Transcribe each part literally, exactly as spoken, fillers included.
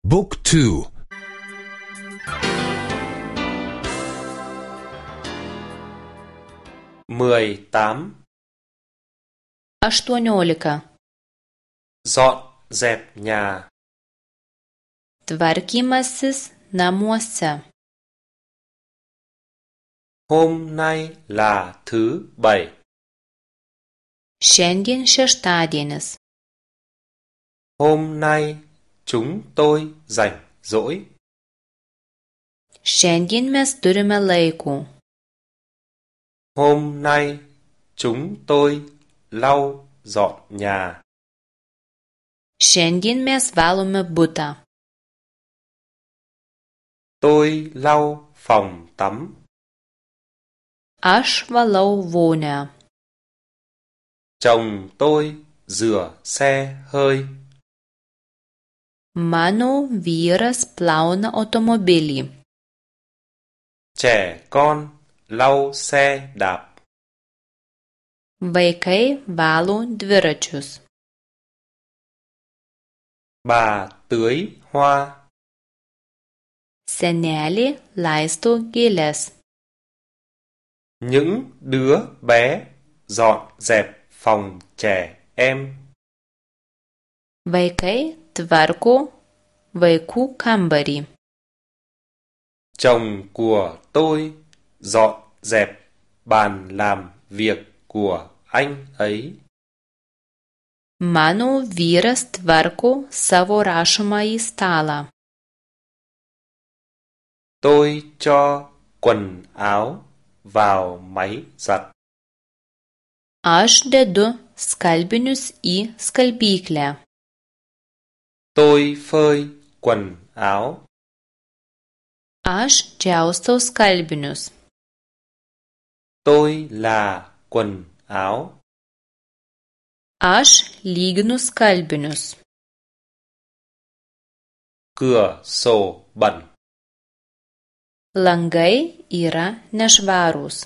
Book two. mười tám. aštuoniolika. Dọn dẹp nhà. Tvarkymasis namuose. Hôm nay là thứ bảy. Šiandien šeštadienis. Hôm nay chúng tôi rảnh rỗi. Šiandien mes turime laiko. Hôm nay chúng tôi lau dọn nhà. Šiandien mes valome butą. Tôi lau phòng tắm. Aš valau vonią. Chồng tôi rửa xe hơi. Mano vyras plauna automobilį. Trẻ con lau xe đạp. Vaikai valo dviračius. Bà tưới hoa. Senelė laisto gėles. Những đứa bé dọn dẹp phòng trẻ em. Vaikai tvarko vaikų kambarį. Chồng của tôi dọn dẹp bàn làm việc của anh ấy. Mano vyras tvarko savo rašomąjį stalą. Tôi cho quần áo vào máy giặt. Aš dedu skalbinius į skalbyklę. Tôi phơi quần áo. Aš džiaustau skalbinius. Tôi là quần áo. Aš lyginu skalbinius. Cửa sổ bẩn. Langai yra nešvarūs.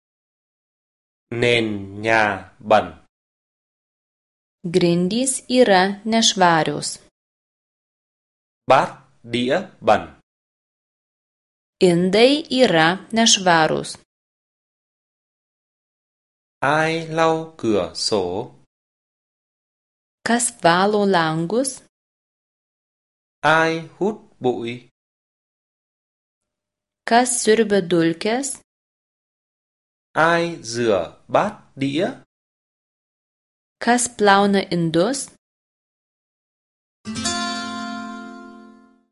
Nền nhà bẩn. Grindys yra nešvarios. Bát đĩa bẩn. Indai yra nešvarūs. Ai lau cửa sổ? Kas valo langus? Ai hút bụi? Kas siurbia dulkes? Ai rửa bát đĩa? Kas plauna indus?